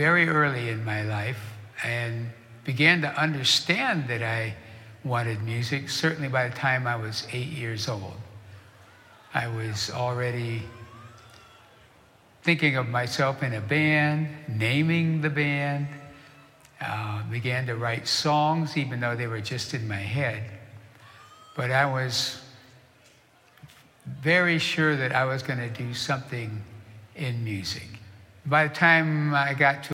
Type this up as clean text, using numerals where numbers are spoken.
very early in my life and began to understand that I wanted music, certainly by the time I was 8 years old. I was already thinking of myself in a band, naming the band, began to write songs, even though they were just in my head. But I was very sure that I was going to do something in music. By the time I got to